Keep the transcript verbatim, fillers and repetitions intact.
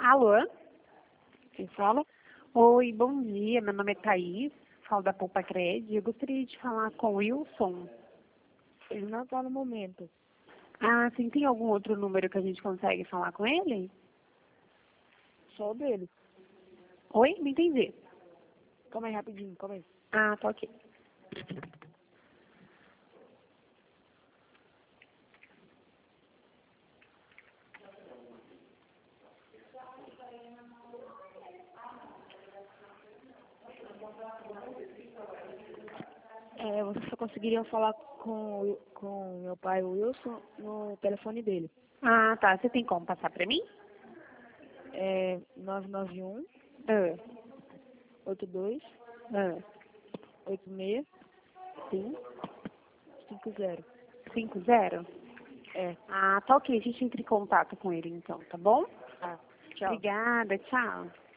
Alô? Quem fala? Oi, bom dia. Meu nome é Thaís, falo da Poupa Cred. Eu gostaria de falar com o Wilson. Ele não está no momento. Ah, sim, tem algum outro número que a gente consegue falar com ele? Só o dele. Oi? Não entendi. Calma aí, rapidinho, calma aí. Ah, tá ok. É, você só conseguiria falar com, com meu pai, o Wilson, no telefone dele. Ah, tá. Você tem como passar pra mim? É nove nove um, Ah, oito dois, ah, oito seis, sim. cinco zero. Cinco zero? É, Ah, tá ok. A gente entra em contato com ele então, tá bom? tá. Tchau. Obrigada, tchau.